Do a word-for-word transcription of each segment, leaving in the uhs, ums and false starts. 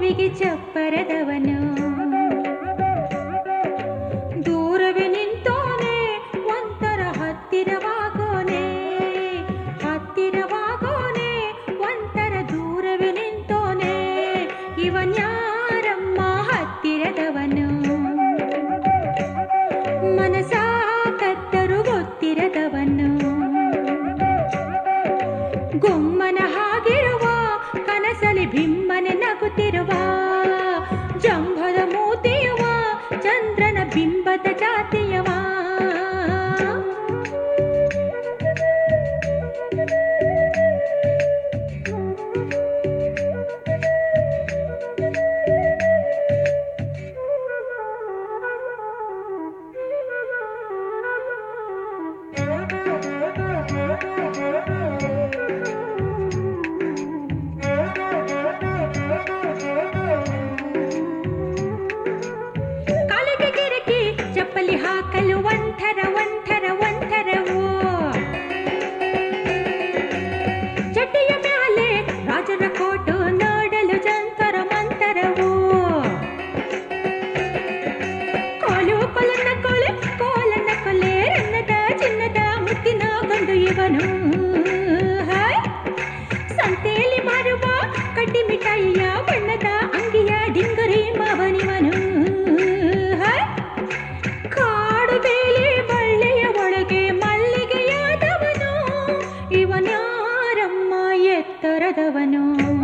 ಹೂವಿಗೆ ಚಪ್ಪರದವನು ದೂರವೇ ನಿಂತೋನೆ ಒಂಥರ ಹತ್ತಿರವಾಗೋನೆ ಹತ್ತಿರವಾಗೋನೆ ಒಂಥರ ದೂರವೇ ನಿಂತೋನೆ ಇವನ್ಯಾರಮ್ಮ ಹತ್ತಿರದವನು ಮನಸ ಕತ್ತರು ಗೊತ್ತಿರದವನು ಗೊಮ್ಮನ ಹಾಗಿರುವ ಕನಸಲಿ ಬಿಮ್ಮನೆ ನಗುತ್ತಿರುವ ಜಂಭದ ಮೂತಿಯವ ಚಂದ್ರನ ಬಿಂಬದ ಜಾತಿಯವ ಚಪ್ಪಲಿ ಹಾಕಲು ಒಂಥರ ಒಂಥರ ಒಂಥರವೋ ಚಟಿಯ ಮ್ಯಾಲೆ ರಾಜರ ಕೋಟು ನೋಡಲು ಜಂತರ ಮಂತರವೋ ಕೋಲು ಕೊಲನ ಕೊಲೆ ಕೋಲನ ಕೊಲೆ ರನ್ನದ ಚಿನ್ನದ ಮುತ್ತಿನ ಗಂಡು ಇವನು ಸಂತೆಯಲ್ಲಿ ಮಾರುವ ಕಡ್ಡಿ ಮಿಠಾಯಿಯ ಬಣ್ಣದ ಅಂಗಿಯ ಡಿಂಗರಿ ಮಾವನಿವನು ಕಾಡು ಬೇಲಿ ಬಳ್ಳಿಯ ಒಳಗೆ ಮಲ್ಲಿಗೆಯಾದವನು ಇವನ್ಯಾರಮ್ಮ ಎತ್ತರದವನು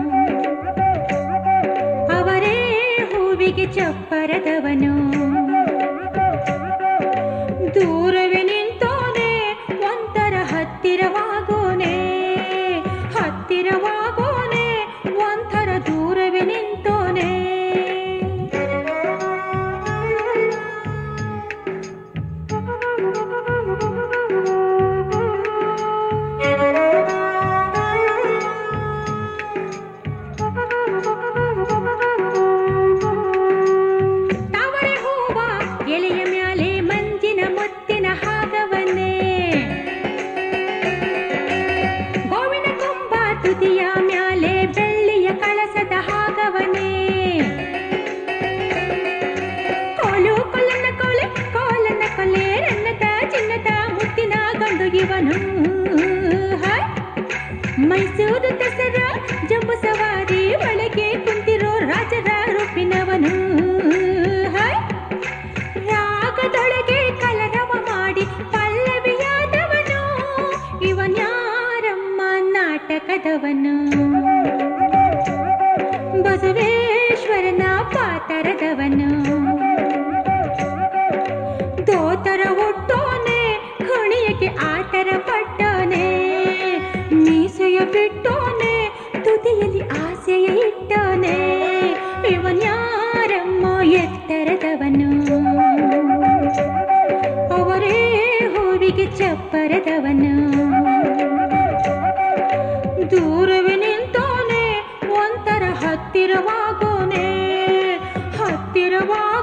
ಅವರೇ ಹೂವಿಗೆ ಚಪ್ಪರದವನು ದೂರವೇ ನಿಂತೋನೆ ಒಂಥರ ಹತ್ತಿರವಾಗೋನೆ ಹತ್ತಿರವಾಗೋನೆ ಒಂಥರ ದೂರವೇ ನಿಂತೋನೆ ತಾವರೆ ಹೂವ ಎಲೆಯ ಮ್ಯಾಲೆ ಮಂಜಿನ ಮುತ್ತಿನ ಹಾಗವನ್ನೇ ಗೋವಿನ ಕೊಂಬ ತುದಿಯ ಮ್ಯಾಲೆ ಬೆಳ್ಳಿಯ ಕಳಸದ ಹಾಗವನೇ ಕೋಲು ಕೊಲ್ಲನ ಕೊಲೆ ಕೋಲನ ಕೊಲೆ ರನ್ನದ ಚಿನ್ನದ ಮುತ್ತಿನ ಗಂಡು ಇವನು ಮೈಸೂರು ದಸರಾ ಜಂಬು ಸವಾರಿ ಒಳಗೆ ಕುಂತಿರೋ ರಾಜರ ರೂಪಿನವನು ರಾಗದೊಳಗೆ ಕಲರವ ಮಾಡಿ ಪಲ್ಲವಿಯಾದವನು ಇವನ್ಯಾರಮ್ಮ ನಾಟಕದವನು ಬಸವೇಶ್ವರನ ಪಾತರದವನು ದೋತರ ಹುಟ್ಟೋನೆ ಖಣಿಯಕ್ಕೆ ಆತರ ಪಟ್ಟೋನೆ ಮೀಸೆಯ ಬಿಟ್ಟೋನೆ ತುದಿಯಲ್ಲಿ ಆಸೆಯ ಇಟ್ಟೋನೆ ಇವನ್ಯಾರಮ್ಮ ಎತ್ತರದವನು ಅವರೇ ಹೂವಿಗೆ ಚಪ್ಪರದವನು ದೂರವೇ ನಿಂತೋನೆ ಒಂಥರ ಹತ್ತಿರವಾಗೋನೆ ಹತ್ತಿರವಾ